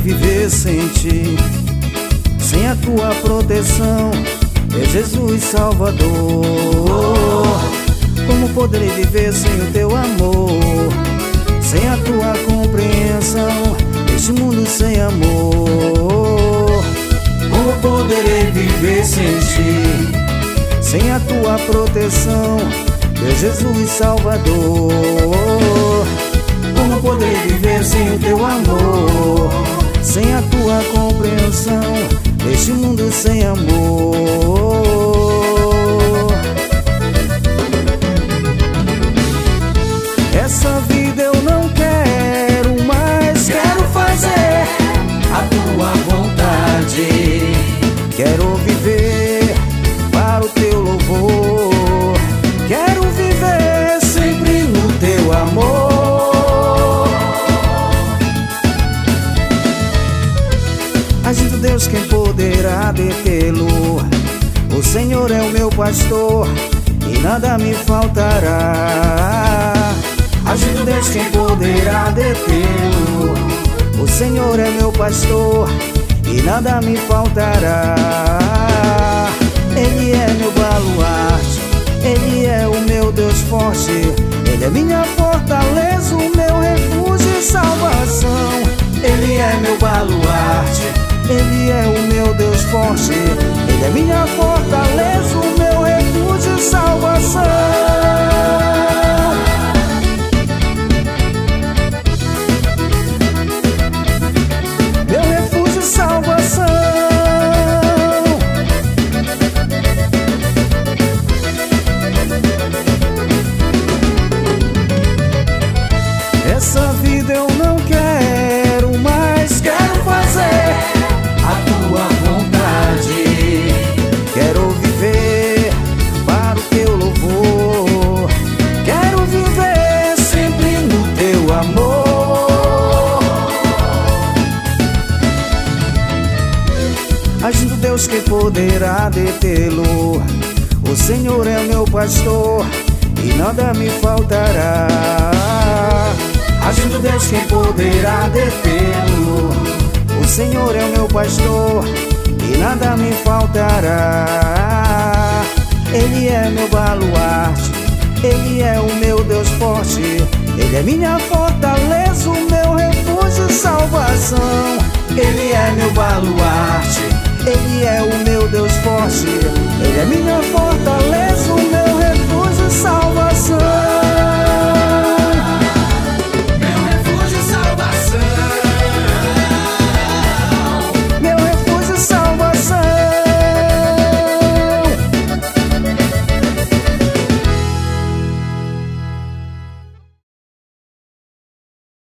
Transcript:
viver sem ti, sem a tua proteção, é Jesus Salvador. Como poderei viver sem o teu amor, sem a tua compreensão, este mundo sem amor? Como poderei viver sem ti, sem a tua proteção, é Jesus Salvador? Como poderei viver sem o teu amor, sem a tua compreensão, este mundo sem amor? Essa vida eu não quero mais, quero fazer a tua vontade. Quero viver para o teu louvor, quero viver sempre no teu amor. Agindo Deus, quem poderá detê-lo? O Senhor é o meu pastor e nada me faltará. Agindo Deus, quem poderá detê-lo? O Senhor é meu pastor e nada me faltará. Ele é meu baluarte, Ele é o meu Deus forte, Ele é minha fortaleza, o meu refúgio e salvação. Ele é meu baluarte, Ele é o meu Deus forte, Ele é minha fortaleza, o meu refúgio e salvação. Essa vida eu não quero mais, quero fazer a tua vontade. Quero viver para o teu louvor, quero viver sempre no teu amor. Agindo Deus, quem poderá detê-lo? O Senhor é meu pastor e nada me faltará. Agindo Deus, quem poderá detê-lo? O Senhor é o meu pastor e nada me faltará. Ele é meu baluarte, Ele é o meu Deus forte, Ele é minha fortaleza, o meu refúgio e salvação. Ele é meu baluarte, Ele é o meu Deus forte, Ele é minha fortaleza, o meu refúgio e salvação.